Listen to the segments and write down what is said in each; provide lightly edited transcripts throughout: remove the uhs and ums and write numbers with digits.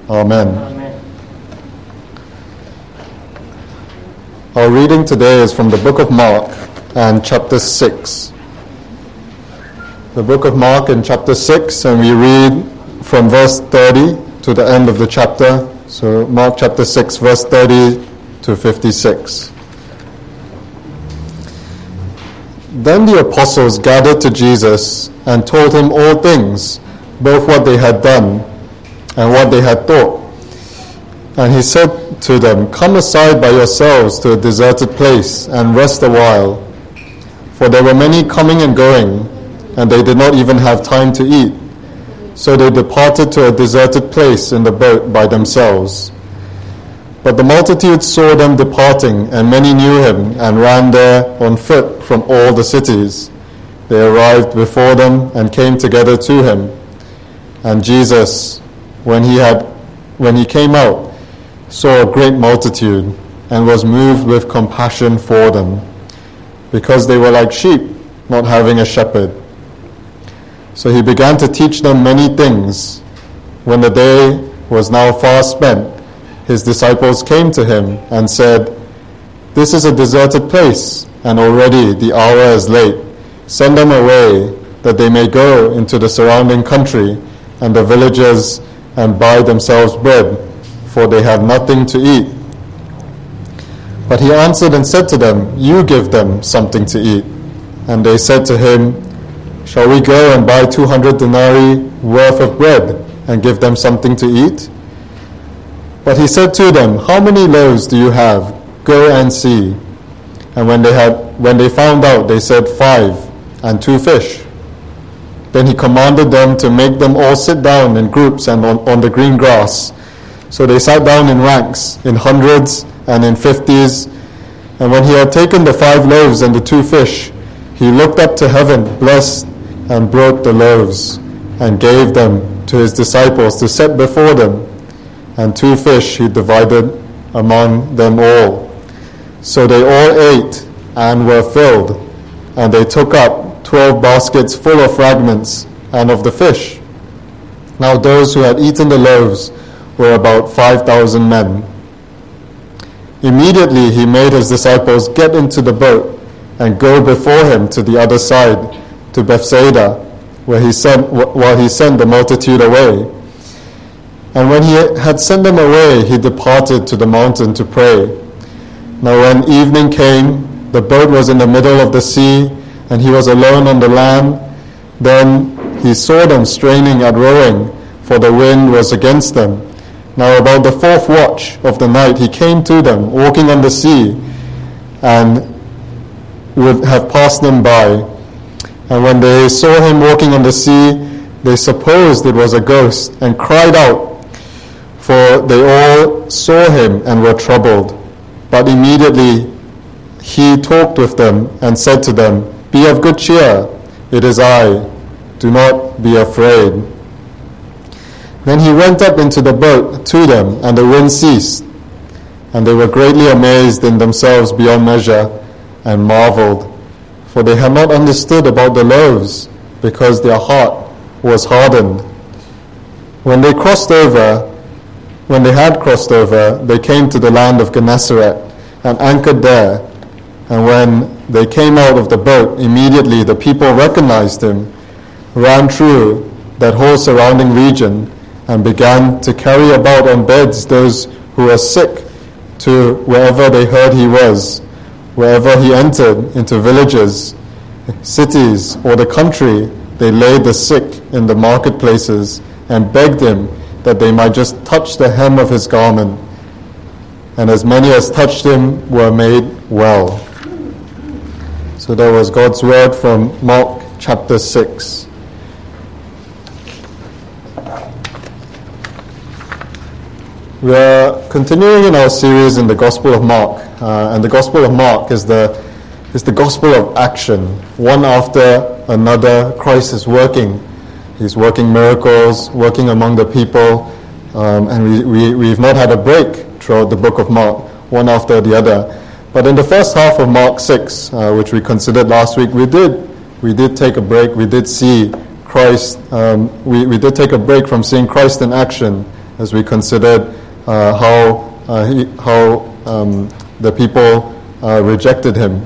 Amen. Amen. Our reading today is from the book of Mark and chapter 6. The book of Mark in chapter 6, and we read from verse 30 to the end of the chapter. So Mark chapter 6, verse 30 to 56. Then the apostles gathered to Jesus and told him all things, both what they had done and what they had thought. And he said to them, "Come aside by yourselves to a deserted place and rest a while." For there were many coming and going, and they did not even have time to eat. So they departed to a deserted place in the boat by themselves. But the multitude saw them departing, and many knew him, and ran there on foot from all the cities. They arrived before them and came together to him. And Jesus, when he came out, saw a great multitude, and was moved with compassion for them, because they were like sheep, not having a shepherd. So he began to teach them many things. When the day was now far spent, his disciples came to him and said, "This is a deserted place, and already the hour is late. Send them away, that they may go into the surrounding country and the villages and buy themselves bread, for they have nothing to eat." But he answered and said to them, "You give them something to eat." And they said to him, "Shall we go and buy 200 denarii worth of bread and give them something to eat?" But he said to them, "How many loaves do you have? Go and see." And when they found out, they said, 5, and 2 fish. Then he commanded them to make them all sit down in groups and on the green grass. So they sat down in ranks, in hundreds and in 50s. And when he had taken the 5 loaves and the 2 fish, he looked up to heaven, blessed, and broke the loaves, and gave them to his disciples to set before them. And 2 fish he divided among them all. So they all ate and were filled, and they took up 12 baskets full of fragments and of the fish. Now those who had eaten the loaves were about 5,000 men. Immediately he made his disciples get into the boat and go before him to the other side, to Bethsaida, while he sent the multitude away. And when he had sent them away, he departed to the mountain to pray. Now when evening came, the boat was in the middle of the sea, and he was alone on the land. Then he saw them straining at rowing, for the wind was against them. Now about the 4th watch of the night he came to them, walking on the sea, and would have passed them by. And when they saw him walking on the sea, they supposed it was a ghost, and cried out, for they all saw him and were troubled. But immediately he talked with them and said to them, "Be of good cheer, it is I, do not be afraid." Then he went up into the boat to them, and the wind ceased. And they were greatly amazed in themselves beyond measure, and marveled, for they had not understood about the loaves, because their heart was hardened. When they had crossed over, they came to the land of Gennesaret and anchored there. And when they came out of the boat, immediately the people recognized him, ran through that whole surrounding region, and began to carry about on beds those who were sick to wherever they heard he was. Wherever he entered into villages, cities, or the country, they laid the sick in the marketplaces and begged him that they might just touch the hem of his garment. And as many as touched him were made well. So that was God's word from Mark chapter 6. We are continuing in our series in the Gospel of Mark. And the Gospel of Mark is the Gospel of action. One after another, Christ is working. He's working miracles, working among the people, and we've not had a break throughout the book of Mark, one after the other. But in the first half of Mark 6, which we considered last week, we did take a break. We did see Christ. We did take a break from seeing Christ in action as we considered how the people rejected him.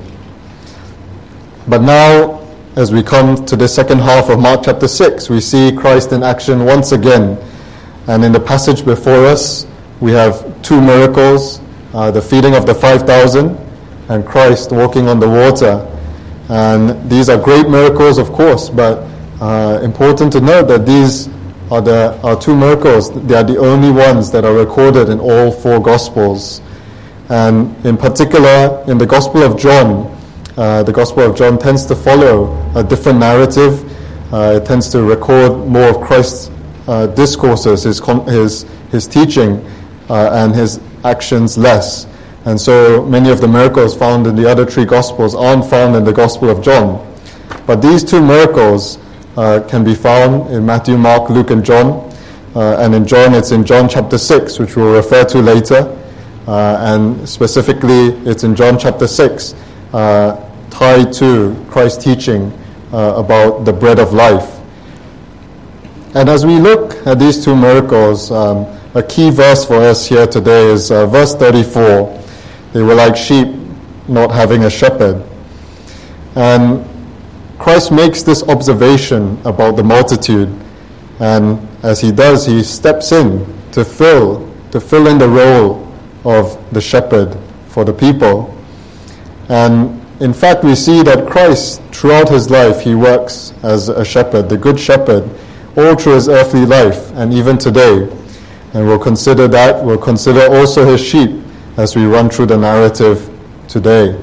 But now, as we come to the second half of Mark chapter 6, we see Christ in action once again. And in the passage before us, we have two miracles, the feeding of the 5,000 and Christ walking on the water. And these are great miracles, of course, but important to note that these are two miracles. They are the only ones that are recorded in all four Gospels. And in particular, in the Gospel of John, the Gospel of John tends to follow a different narrative. It tends to record more of Christ's discourses, his teaching, and his actions less. And so many of the miracles found in the other three Gospels aren't found in the Gospel of John. But these two miracles can be found in Matthew, Mark, Luke, and John. And in John, it's in John chapter 6, which we'll refer to later. And specifically, it's in John chapter 6, tied to Christ's teaching about the bread of life. And as we look at these two miracles, a key verse for us here today is verse 34. They were like sheep not having a shepherd. And Christ makes this observation about the multitude. And as he does, he steps in to fill in the role of the shepherd for the people. And in fact, we see that Christ, throughout his life, he works as a shepherd, the good shepherd, all through his earthly life, and even today. And we'll consider that. We'll consider also his sheep as we run through the narrative today.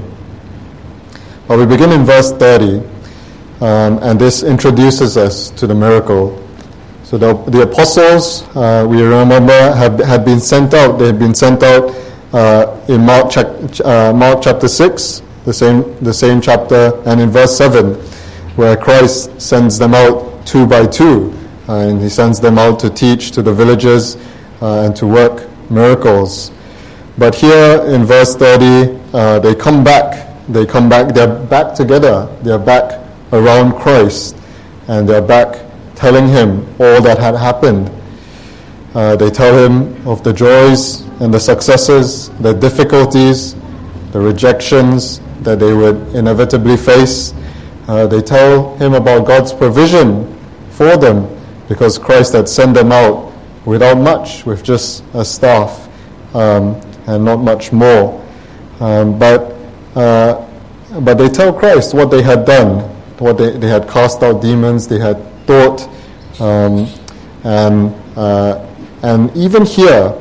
But we begin in verse 30, and this introduces us to the miracle. So the apostles, we remember, had been sent out. They had been sent out in Mark chapter 6, the same chapter, and in verse 7, where Christ sends them out two by two, and he sends them out to teach to the villages and to work miracles. But here in verse 30, they come back. They're back together. They're back around Christ, and they're back telling him all that had happened. They tell him of the joys and the successes, the difficulties, the rejections that they would inevitably face. They tell him about God's provision for them, because Christ had sent them out without much, with just a staff and not much more. But they tell Christ what they had done, what they had cast out demons, they had taught, and even here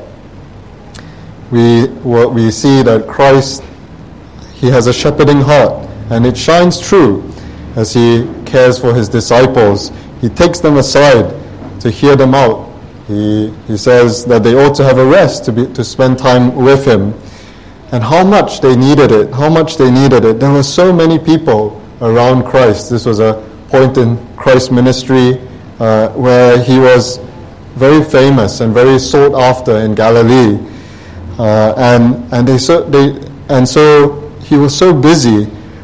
we see that Christ, he has a shepherding heart, and it shines through as he cares for his disciples. He takes them aside to hear them out. He says that they ought to have a rest, to spend time with him. And how much they needed it. There were so many people around Christ. This was a point in Christ's ministry where he was very famous and very sought after in Galilee. So he was so busy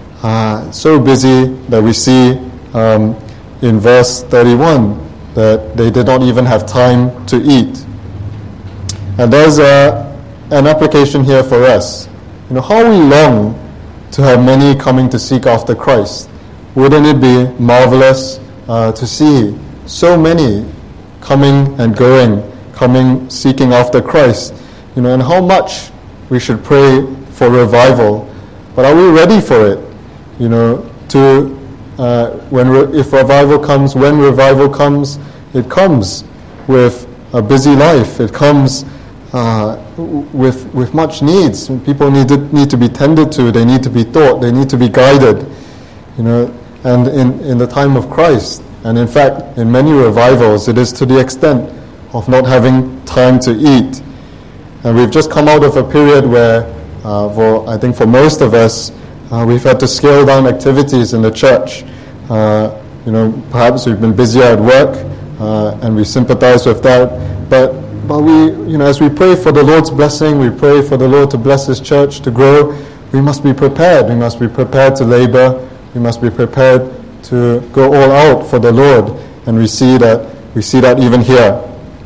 that we see in verse 31 that they did not even have time to eat. And there's an application here for us. How we long to have many coming to seek after Christ. Wouldn't it be marvelous to see so many coming and going, seeking after Christ? And how much we should pray for revival. But are we ready for it? When revival comes, it comes with a busy life. It comes with much needs. People need to be tended to. They need to be taught. They need to be guided. And in the time of Christ, and in fact, in many revivals, it is to the extent of not having time to eat. And we've just come out of a period where, I think for most of us, we've had to scale down activities in the church. Perhaps we've been busier at work, and we sympathize with that. But we, as we pray for the Lord's blessing, we pray for the Lord to bless His church to grow. We must be prepared. We must be prepared to labor. We must be prepared to go all out for the Lord. And we see that even here.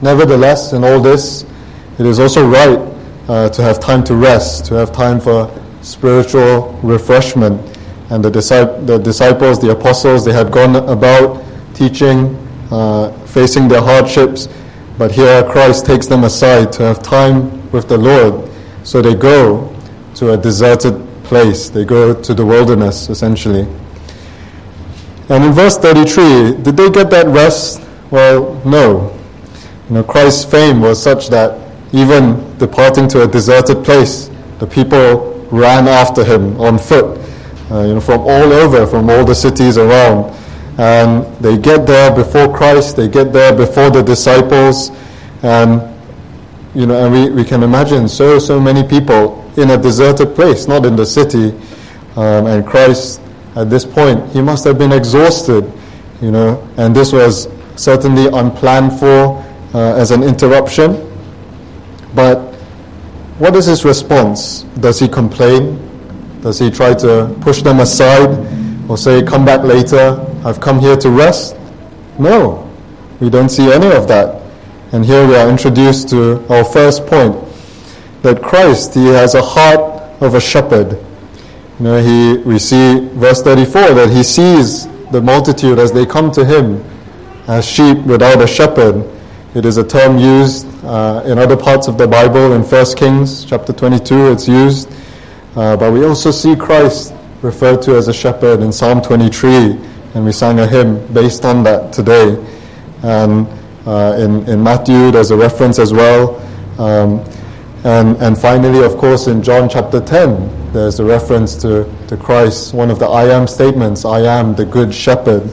Nevertheless, in all this, it is also right to have time to rest, to have time for spiritual refreshment. And the disciples, the apostles, they had gone about teaching, facing their hardships, but here Christ takes them aside to have time with the Lord. So they go to a deserted place. They go to the wilderness, essentially. And in verse 33, did they get that rest? Well, no. Christ's fame was such that even departing to a deserted place, the people ran after him on foot, from all over, from all the cities around. And they get there before Christ, they get there before the disciples, and we can imagine so many people in a deserted place, not in the city. And Christ, at this point, he must have been exhausted, and this was certainly unplanned for as an interruption. But what is his response? Does he complain? Does he try to push them aside or say, come back later, I've come here to rest? No, we don't see any of that. And here we are introduced to our first point, that Christ, he has a heart of a shepherd. We see verse 34, that he sees the multitude as they come to him as sheep without a shepherd. It is a term used in other parts of the Bible. In 1 Kings chapter 22 it's used. But we also see Christ referred to as a shepherd in Psalm 23. And we sang a hymn based on that today. And in Matthew there's a reference as well. And finally, of course, in John chapter 10, there's a reference to Christ, one of the I am statements, I am the good shepherd.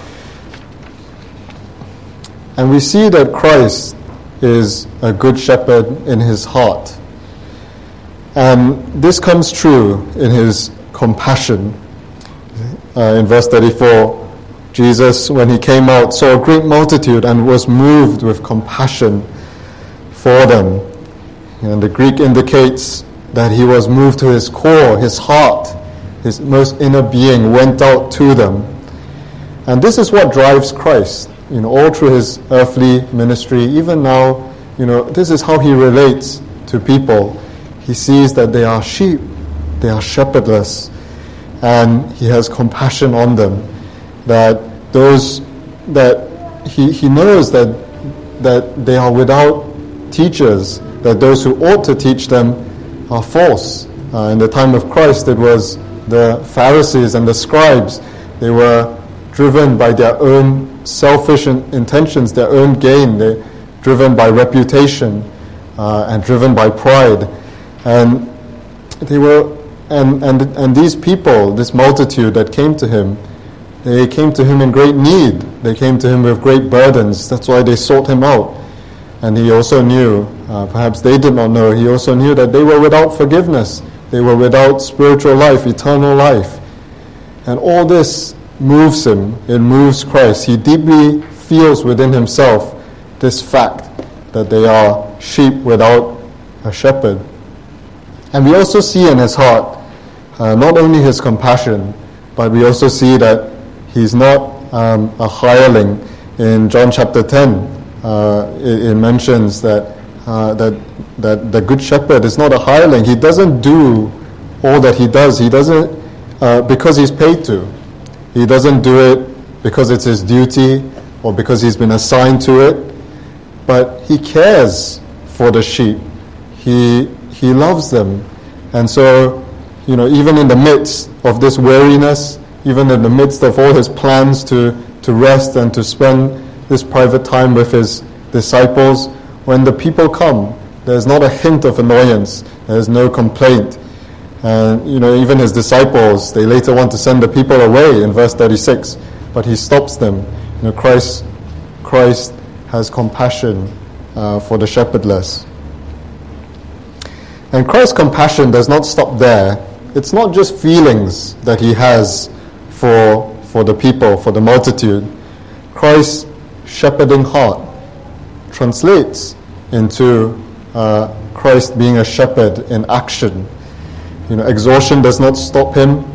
And we see that Christ is a good shepherd in his heart. And this comes true in his compassion. In verse 34, Jesus, when he came out, saw a great multitude and was moved with compassion for them. And the Greek indicates that he was moved to his core, his heart, his most inner being went out to them. And this is what drives Christ. All through his earthly ministry, even now, this is how he relates to people. He sees that they are sheep, they are shepherdless, and he has compassion on them. That those that he knows that they are without teachers, that those who ought to teach them are false. In the time of Christ, it was the Pharisees and the scribes. They were driven by their own selfish intentions, their own gain. They're driven by reputation and driven by pride. And they were, and these people, this multitude that came to him, they came to him in great need. They came to him with great burdens. That's why they sought him out. And he also knew, perhaps they did not know, he also knew that they were without forgiveness. They were without spiritual life, eternal life. And all this moves him. It moves Christ. He deeply feels within himself this fact that they are sheep without a shepherd. And we also see in his heart not only his compassion, but we also see that he's not a hireling. In John chapter 10, it mentions that the good shepherd is not a hireling. He doesn't do all that he does. He doesn't because he's paid to. He doesn't do it because it's his duty or because he's been assigned to it. But he cares for the sheep. He loves them. And so, even in the midst of this weariness, even in the midst of all his plans to rest and to spend this private time with his disciples, when the people come, there's not a hint of annoyance. There's no complaint. And, even his disciples, they later want to send the people away in verse 36, but he stops them. Christ has compassion for the shepherdless. And Christ's compassion does not stop there. It's not just feelings that he has for the people, for the multitude. Christ's shepherding heart translates into Christ being a shepherd in action. Exhaustion does not stop him.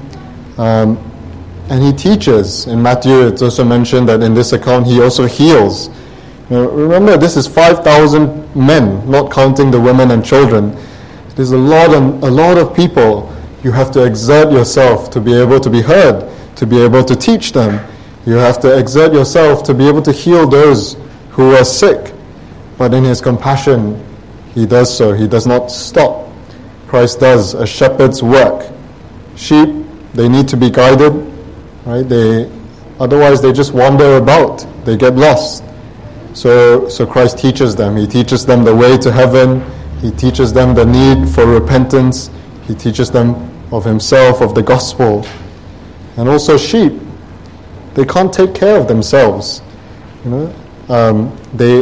And he teaches. In Matthew, it's also mentioned that in this account, he also heals. Remember, this is 5,000 men, not counting the women and children. There's a lot of people. You have to exert yourself to be able to be heard, to be able to teach them. You have to exert yourself to be able to heal those who are sick. But in his compassion, he does so. He does not stop. Christ does a shepherd's work. Sheep, they need to be guided, right? Otherwise they just wander about. They get lost. So Christ teaches them. He teaches them the way to heaven. He teaches them the need for repentance. He teaches them of himself, of the gospel. And also sheep, they can't take care of themselves. They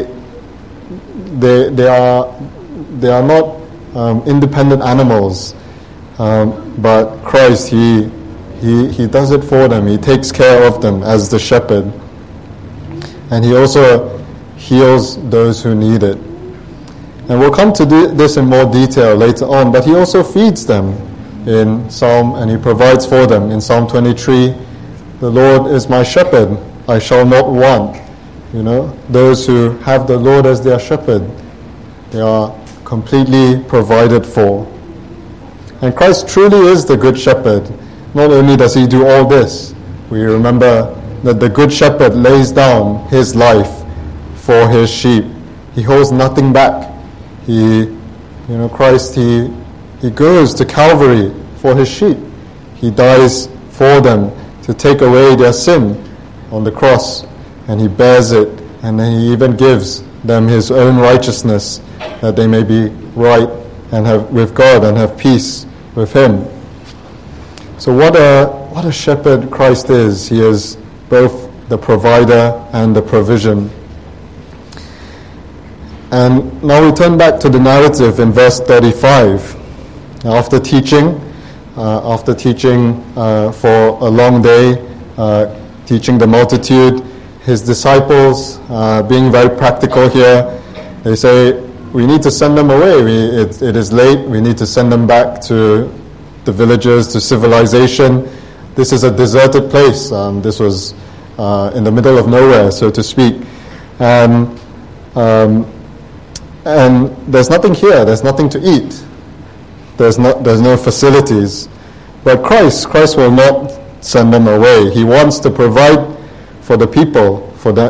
are not independent animals, but Christ, he does it for them. He takes care of them as the shepherd, and he also heals those who need it. And we'll come to this in more detail later on, but he also feeds them in Psalm, and he provides for them in Psalm 23. The Lord is my shepherd, I shall not want. Those who have the Lord as their shepherd, they are completely provided for. And Christ truly is the good shepherd. Not only does he do all this, we remember that the good shepherd lays down his life for his sheep. He holds nothing back. Christ, he goes to Calvary for his sheep. He dies for them to take away their sin on the cross, and he bears it, and then he even gives them his own righteousness, that they may be right and have with God and have peace with him. So what a shepherd Christ is. He is both the provider and the provision. And now we turn back to the narrative in verse 35. After teaching for a long day, teaching the multitude, his disciples, being very practical here, they say, we need to send them away. It is late. We need to send them back to the villages, to civilization. This is a deserted place. This was in the middle of nowhere, so to speak. And there's nothing here. There's nothing to eat. There's no facilities. But Christ will not send them away. He wants to provide for the people, for that.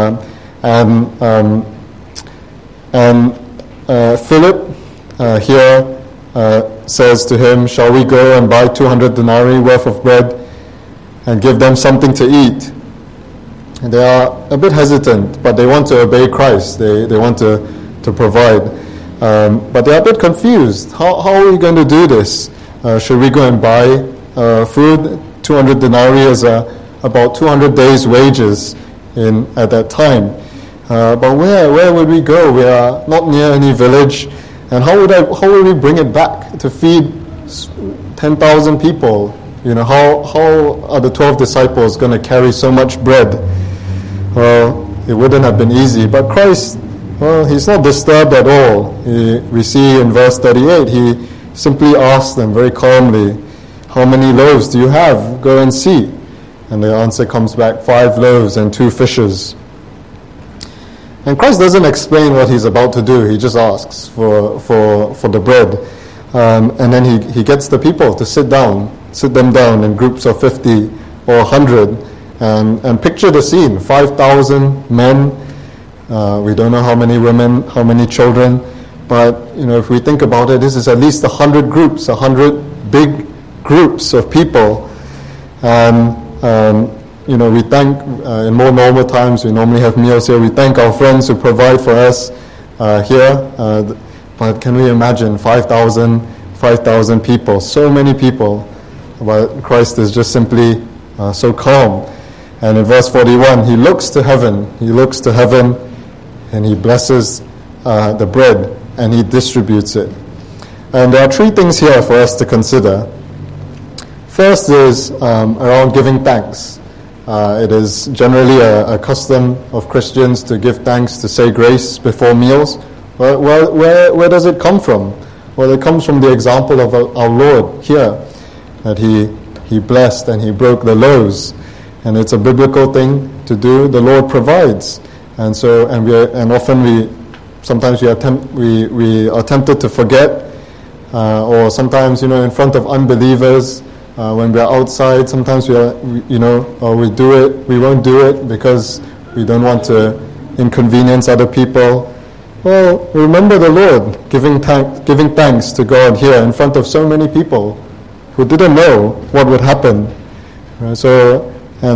And Philip here says to him, shall we go and buy 200 denarii worth of bread and give them something to eat? And they are a bit hesitant, but they want to obey Christ. They want to provide. But they are a bit confused. How are we going to do this? Should we go and buy food? 200 denarii is about 200 days' wages at that time. But where would we go? We are not near any village. And how would we bring it back to feed 10,000 people? How are the 12 disciples going to carry so much bread? Well, it wouldn't have been easy. But Christ, he's not disturbed at all. We see in verse 38, he simply asks them very calmly, how many loaves do you have? Go and see. And the answer comes back, 5 loaves and 2 fishes. And Christ doesn't explain what he's about to do. He just asks for the bread. And then he gets the people to sit them down in groups of 50 or 100. And picture the scene, 5,000 men. We don't know how many women, how many children. But, if we think about it, this is at least 100 groups, 100 big groups of people. And we thank, in more normal times, we normally have meals here. We thank our friends who provide for us here. But can we imagine 5,000 people, so many people? But Christ is just simply so calm. And in verse 41, he looks to heaven. And he blesses the bread and he distributes it. And there are 3 things here for us to consider. First is around giving thanks. It is generally a custom of Christians to give thanks, to say grace before meals. Where does it come from? Well, it comes from the example of our Lord here, that he blessed and he broke the loaves. And it's a biblical thing to do. The Lord provides. And often sometimes we are tempted to forget, or sometimes, in front of unbelievers, when we are outside, sometimes we won't do it because we don't want to inconvenience other people. Well, remember the Lord giving thanks to God here in front of so many people who didn't know what would happen. So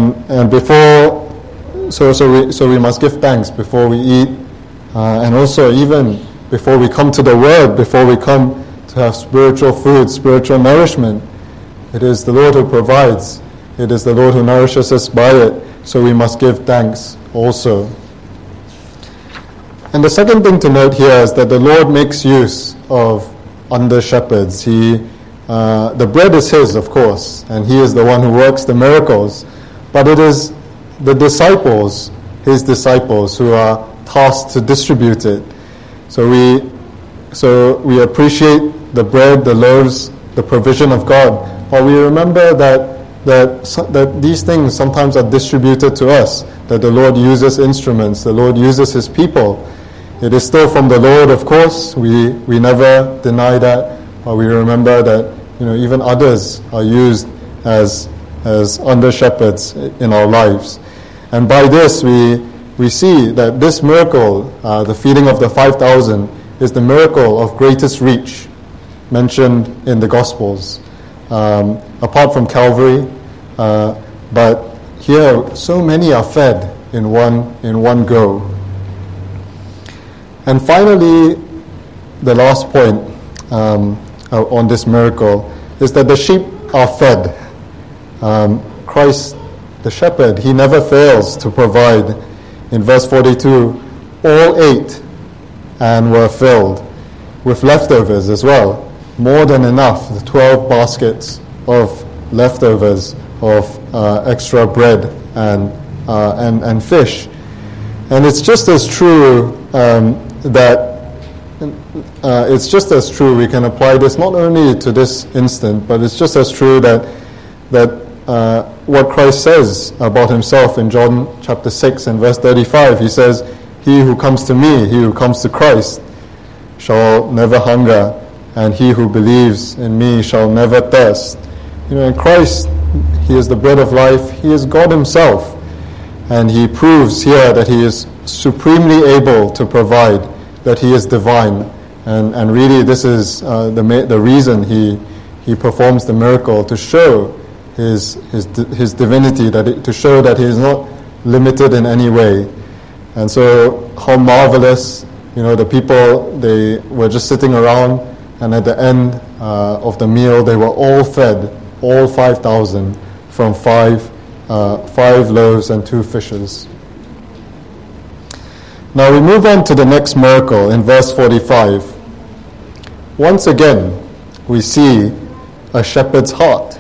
we must give thanks before we eat, and also even before we come to the Word, before we come to have spiritual food, spiritual nourishment. It is the Lord who provides. It is the Lord who nourishes us by it. So we must give thanks also. And the second thing to note here is that the Lord makes use of under-shepherds. The bread is His, of course, and He is the one who works the miracles. But it is the disciples, His disciples, who are tasked to distribute it. So we appreciate the bread, the loaves, the provision of God. But we remember that these things sometimes are distributed to us, that the Lord uses instruments, the Lord uses His people. It is still from the Lord, of course. We never deny that, but we remember that even others are used as under shepherds in our lives. And by this we see that this miracle, the feeding of the 5,000, is the miracle of greatest reach mentioned in the Gospels, apart from Calvary. But here, so many are fed in one go. And finally, the last point on this miracle is that the sheep are fed. Christ, the shepherd, He never fails to provide. In verse 42, all ate and were filled with leftovers as well. More than enough, the 12 baskets of leftovers of extra bread and fish. And it's just as true we can apply this not only to this instant, but it's just as true that what Christ says about Himself in John chapter 6 and verse 35. He says, "He who comes to me, he who comes to Christ, shall never hunger, and he who believes in me shall never thirst." In Christ, He is the bread of life. He is God Himself. And He proves here that He is supremely able to provide, that He is divine. And really this is the reason He performs the miracle, to show His divinity, to show that He is not limited in any way. And so how marvelous, the people, they were just sitting around, and at the end of the meal they were all fed, all 5,000, from five loaves and 2 fishes. Now we move on to the next miracle in verse 45. Once again, we see a shepherd's heart.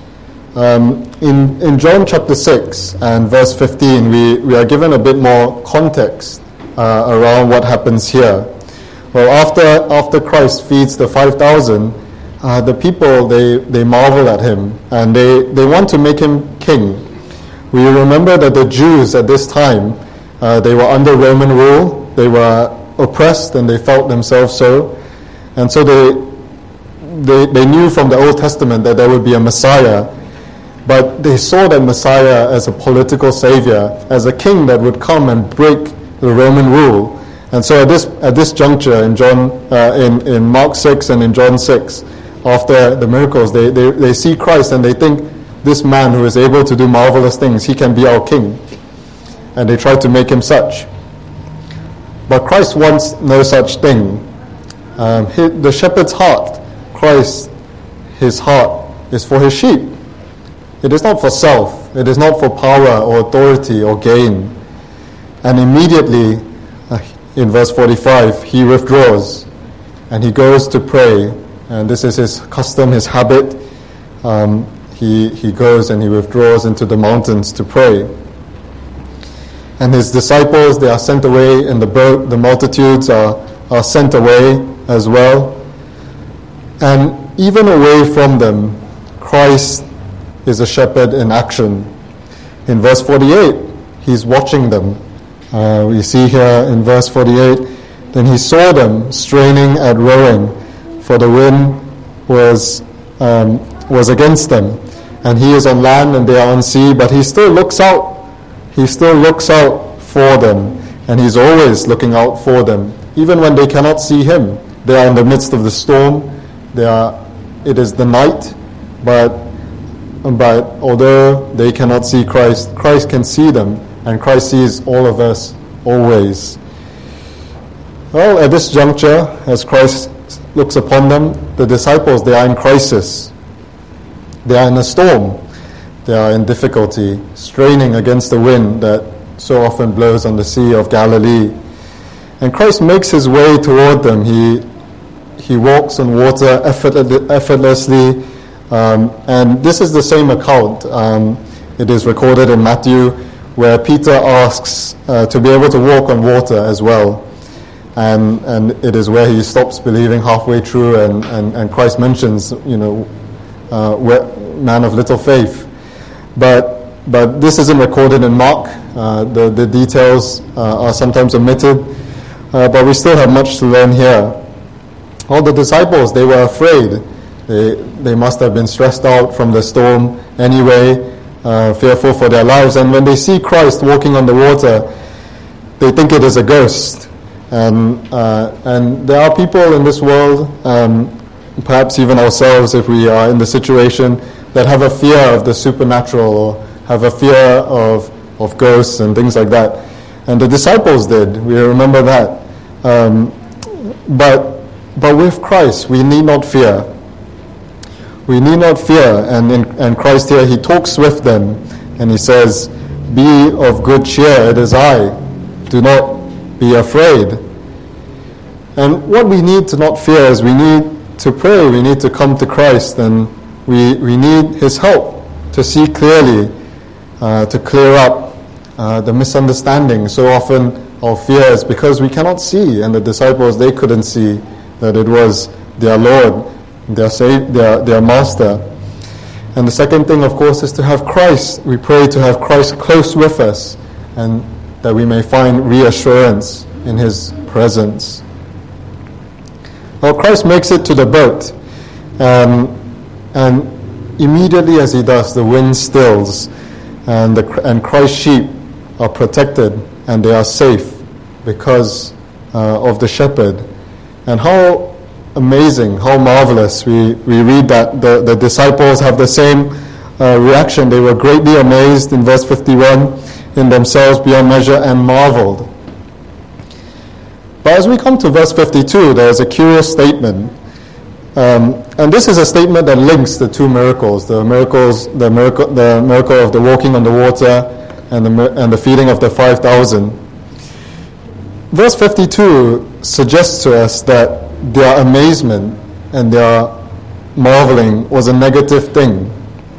In John chapter 6 and verse 15, we are given a bit more context around what happens here. Well, after Christ feeds the 5,000, the people, they marvel at Him, and they want to make Him king. We remember that the Jews at this time, they were under Roman rule. They were oppressed, and they felt themselves so. And so they knew from the Old Testament that there would be a Messiah, but they saw that Messiah as a political savior, as a king that would come and break the Roman rule. And so at this juncture in in Mark 6 and in John 6, after the miracles, they see Christ and they think, this man who is able to do marvelous things, he can be our king. And they try to make him such. But Christ wants no such thing. The shepherd's heart, Christ, His heart is for His sheep. It is not for self. It is not for power or authority or gain. And immediately, in verse 45, He withdraws and He goes to pray. And this is His custom, His habit. He goes and He withdraws into the mountains to pray. And His disciples, they are sent away in the boat. The multitudes are sent away as well. And even away from them, Christ is a shepherd in action. In verse 48, He's watching them. We see here in verse 48, then he saw them straining at rowing, for the wind was against them. And he is on land and they are on sea, but he still looks out. He still looks out for them, and he's always looking out for them. Even when they cannot see him, they are in the midst of the storm. It is the night, but although they cannot see Christ, Christ can see them, and Christ sees all of us always. Well, at this juncture, as Christ looks upon them, the disciples, they are in crisis. They are in a storm. They are in difficulty, straining against the wind that so often blows on the Sea of Galilee. And Christ makes his way toward them. He walks on water effortlessly. And this is the same account. It is recorded in Matthew, where Peter asks to be able to walk on water as well. And it is where he stops believing halfway through, and Christ mentions, man of little faith. But this isn't recorded in Mark. The details are sometimes omitted, but we still have much to learn here. All the disciples, they were afraid. They must have been stressed out from the storm anyway, fearful for their lives. And when they see Christ walking on the water, they think it is a ghost. And there are people in this world, perhaps even ourselves, if we are in the situation, that have a fear of the supernatural, or have a fear of ghosts and things like that. And the disciples did. We remember that. But with Christ, we need not fear. We need not fear. And Christ here, he talks with them, and he says, "Be of good cheer, it is I. Do not be afraid." And what we need to not fear is we need to pray. We need to come to Christ, and we need his help to see clearly, to clear up the misunderstanding. So often our fear is because we cannot see, and the disciples, they couldn't see that it was their Lord, their Master. And the second thing, of course, is to have Christ. We pray to have Christ close with us, and that we may find reassurance in his presence. Well, Christ makes it to the boat, and immediately as he does, the wind stills, and Christ's sheep are protected, and they are safe because of the shepherd. And how amazing, how marvelous. We read that the disciples have the same reaction. They were greatly amazed in verse 51 in themselves beyond measure and marveled. But as we come to verse 52, there is a curious statement. And this is a statement that links the two miracles, the miracle of the walking on the water and the feeding of the 5,000. Verse 52 suggests to us that their amazement and their marveling was a negative thing.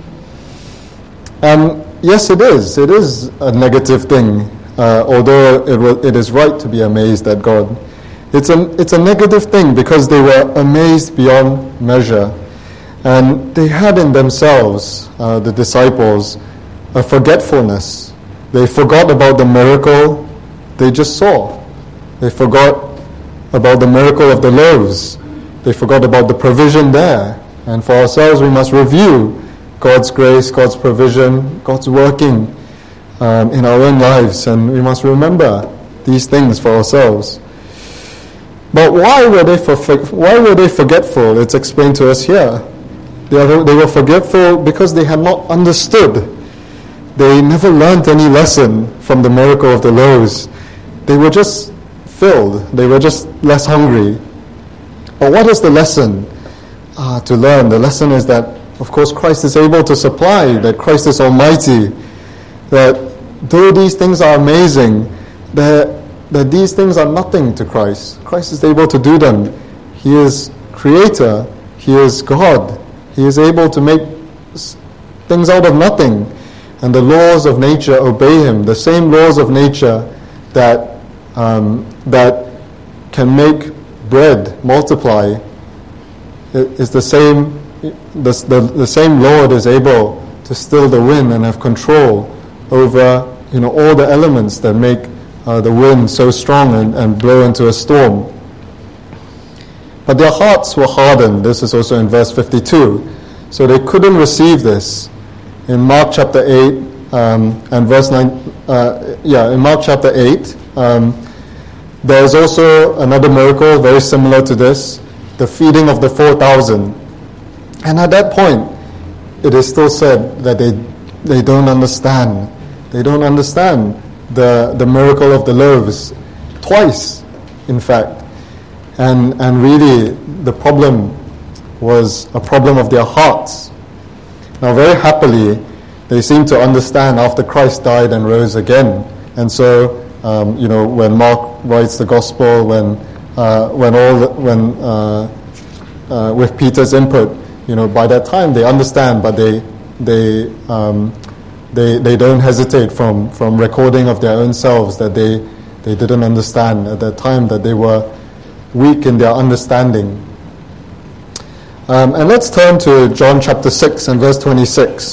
And yes, it is. It is a negative thing, although it is right to be amazed at God. It's a negative thing because they were amazed beyond measure. And they had in themselves, the disciples, a forgetfulness. They forgot about the miracle they just saw. They forgot about the miracle of the loaves. They forgot about the provision there. And for ourselves, we must review God's grace, God's provision, God's working in our own lives. And we must remember these things for ourselves. But why were they forgetful? It's explained to us here. They were forgetful because they had not understood. They never learned any lesson from the miracle of the loaves. They were just filled. They were just less hungry. But what is the lesson to learn? The lesson is that, of course, Christ is able to supply, that Christ is almighty, that though these things are amazing, that these things are nothing to Christ. Christ is able to do them. He is creator. He is God. He is able to make things out of nothing. And the laws of nature obey him. The same laws of nature that can make bread multiply is the same. The same Lord is able to still the wind and have control over all the elements that make the wind so strong and blow into a storm. But their hearts were hardened. This is also in verse 52. So they couldn't receive this. In Mark chapter 8 and verse 9, in Mark chapter 8, there is also another miracle very similar to this, the feeding of the 4,000. And at that point, it is still said that they don't understand. They don't understand the miracle of the loaves. Twice, in fact. And really, the problem was a problem of their hearts. Now, very happily, they seem to understand after Christ died and rose again. And so, when Mark writes the gospel, with Peter's input, by that time they understand, but they don't hesitate from recording of their own selves that they didn't understand at that time, that they were weak in their understanding. And let's turn to John chapter 6 and verse 26.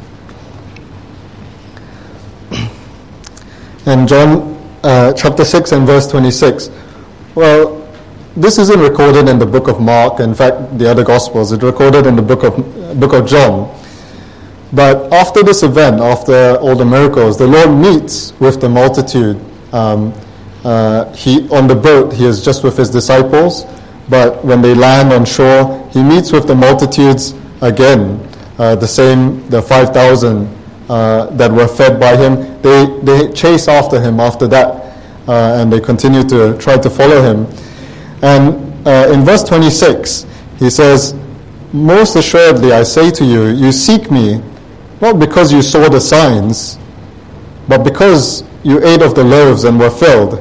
And John chapter 6 and verse 26. Well, this isn't recorded in the book of Mark. In fact, the other Gospels, it's recorded in the book of John. But after this event, after all the miracles, the Lord meets with the multitude. On the boat, he is just with his disciples. But when they land on shore, he meets with the multitudes again. The 5,000 that were fed by him. They chase after him after that. And they continue to try to follow him. And in verse 26, he says, "Most assuredly I say to you, you seek me, not because you saw the signs, but because you ate of the loaves and were filled."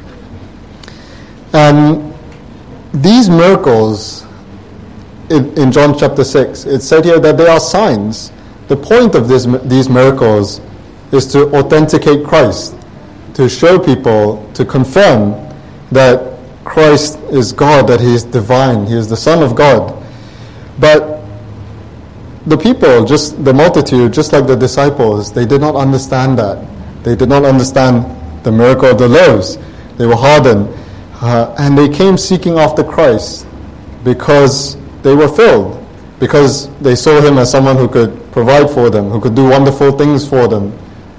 And these miracles, in John chapter 6, it said here that they are signs. The point of these miracles is to authenticate Christ, to show people, to confirm that Christ is God, that he is divine, he is the Son of God. But the people, just the multitude, just like the disciples, they did not understand that. They did not understand the miracle of the loaves. They were hardened. And they came seeking after Christ because they were filled, because they saw him as someone who could provide for them, who could do wonderful things for them.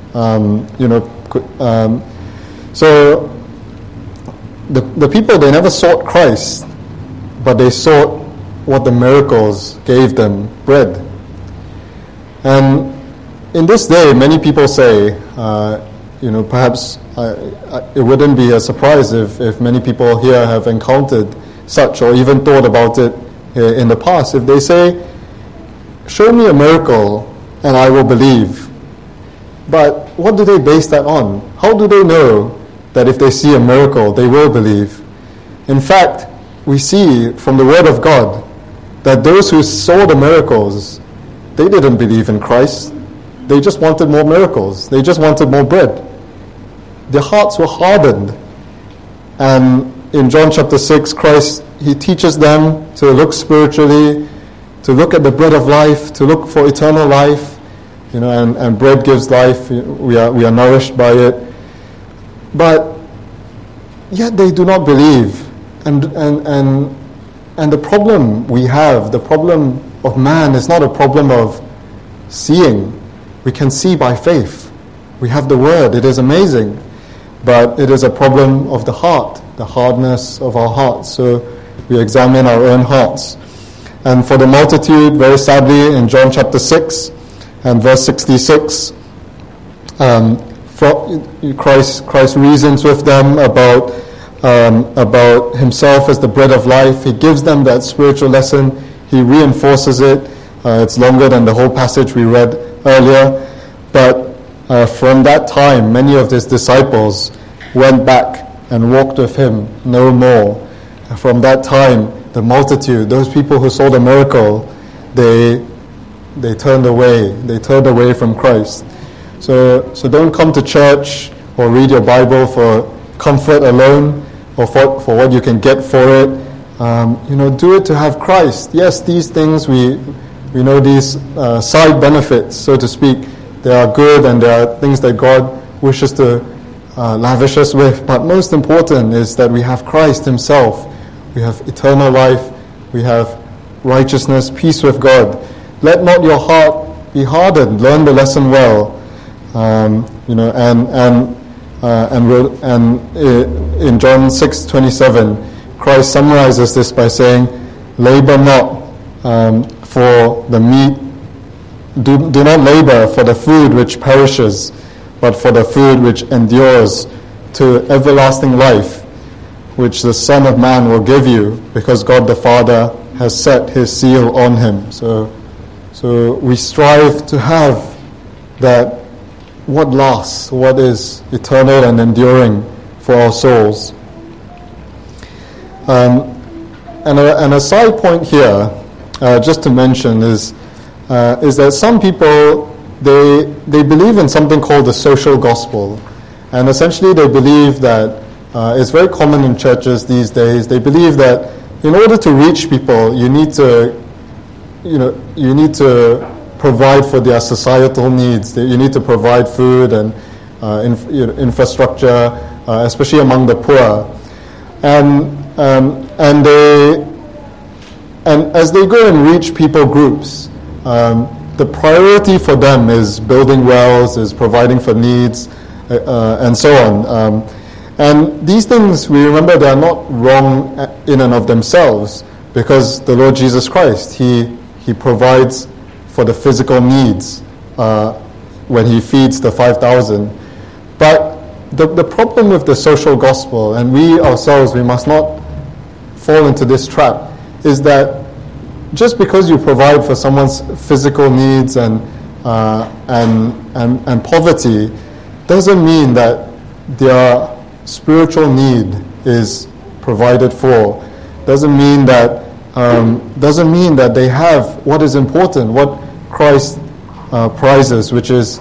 So the people, they never sought Christ, but they sought what the miracles gave them, bread. And in this day, many people say, perhaps it wouldn't be a surprise if many people here have encountered such or even thought about it in the past. If they say, "Show me a miracle and I will believe." But what do they base that on? How do they know that if they see a miracle, they will believe? In fact, we see from the Word of God that those who saw the miracles, they didn't believe in Christ. They just wanted more miracles. They just wanted more bread. Their hearts were hardened. And in John chapter 6, Christ, he teaches them to look spiritually, to look at the bread of life, to look for eternal life. And bread gives life. We are nourished by it. But yet they do not believe. And the problem we have, the problem of man, is not a problem of seeing. We can see by faith. We have the Word. It is amazing. But it is a problem of the heart, the hardness of our hearts. So we examine our own hearts. And for the multitude, very sadly, in John chapter 6 and verse 66, Christ reasons with them about himself as the bread of life. He gives them that spiritual lesson. He reinforces it. It's longer than the whole passage we read earlier. But from that time, many of his disciples went back and walked with him no more. From that time, the multitude, those people who saw the miracle, they turned away. They turned away from Christ. So don't come to church or read your Bible for comfort alone or for what you can get for it. Do it to have Christ. Yes, these things, we know these side benefits, so to speak. They are good, and they are things that God wishes to lavish us with. But most important is that we have Christ himself. We have eternal life. We have righteousness, peace with God. Let not your heart be hardened. Learn the lesson well. And in John 6:27, Christ summarizes this by saying, labor not for the meat, do not labor for the food which perishes, but for the food which endures to everlasting life, which the Son of Man will give you, because God the Father has set his seal on him. So we strive to have that what lasts, what is eternal and enduring for our souls. And a side point here, just to mention, is that some people, they believe in something called the social gospel. And essentially they believe that, it's very common in churches these days, they believe that in order to reach people, you need to provide for their societal needs. You need to provide food and infrastructure, especially among the poor. And as they go and reach people groups, the priority for them is building wells, is providing for needs, and so on. And these things, we remember, they are not wrong in and of themselves, because the Lord Jesus Christ, He provides for the physical needs when he feeds the 5,000. But the problem with the social gospel, and we ourselves, we must not fall into this trap, is that just because you provide for someone's physical needs and poverty, doesn't mean that their spiritual need is provided for. Doesn't mean that they have what is important, what Christ prizes, which is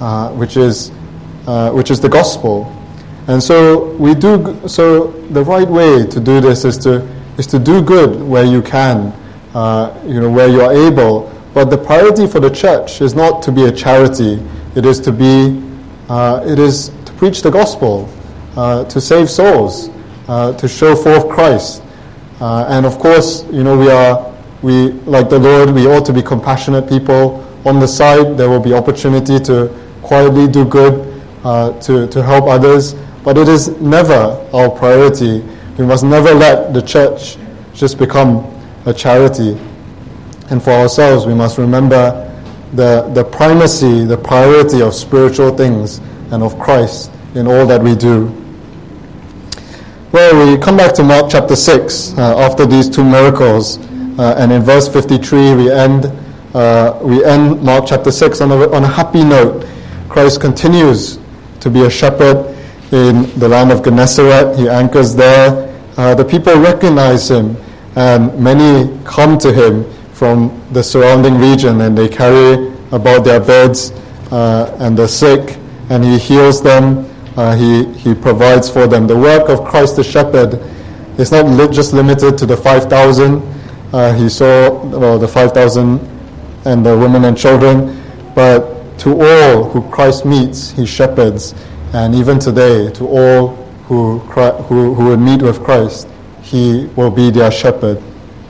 the gospel. And so the right way to do this is to do good where you can, where you are able. But the priority for the church is not to be a charity. It is to preach the gospel, to save souls, to show forth Christ. And of course, we like the Lord, we ought to be compassionate people. On the side, there will be opportunity to quietly do good, to help others. But it is never our priority. We must never let the church just become a charity. And for ourselves, we must remember the primacy, the priority of spiritual things and of Christ in all that we do. Well, we come back to Mark chapter 6 after these two miracles, and in verse 53 we end Mark chapter 6 on a happy note. Christ continues to be a shepherd in the land of Gennesaret. He anchors there. The people recognize him, and many come to him from the surrounding region, and they carry about their beds and the sick, and he heals them. He provides for them. The work of Christ the shepherd is not just limited to the 5,000. He saw the 5,000 and the women and children, but to all who Christ meets, he shepherds. And even today, to all who would meet with Christ, he will be their shepherd.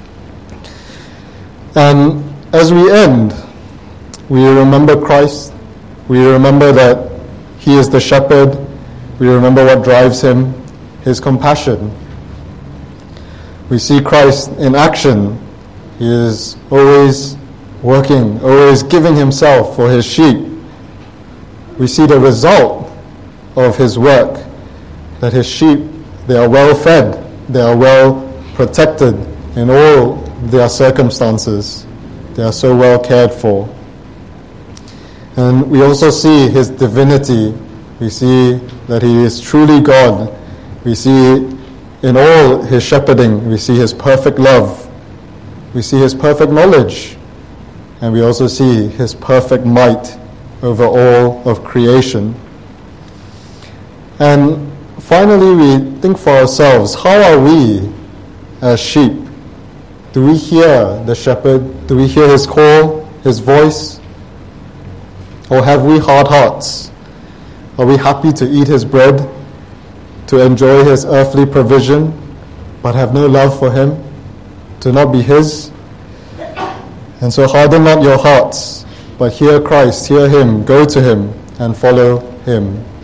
And as we end, we remember Christ. We remember that he is the shepherd. We remember what drives him, his compassion. We see Christ in action. He is always working, always giving himself for his sheep. We see the result of his work, that his sheep, they are well fed, they are well protected in all their circumstances. They are so well cared for. And we also see his divinity. We see that he is truly God. We see in all his shepherding, we see his perfect love. We see his perfect knowledge. And we also see his perfect might over all of creation. And finally, we think for ourselves, how are we as sheep? Do we hear the shepherd? Do we hear his call, his voice? Or have we hard hearts? Are we happy to eat his bread, to enjoy his earthly provision, but have no love for him, to not be his? And so harden not your hearts, but hear Christ, hear him, go to him, and follow him.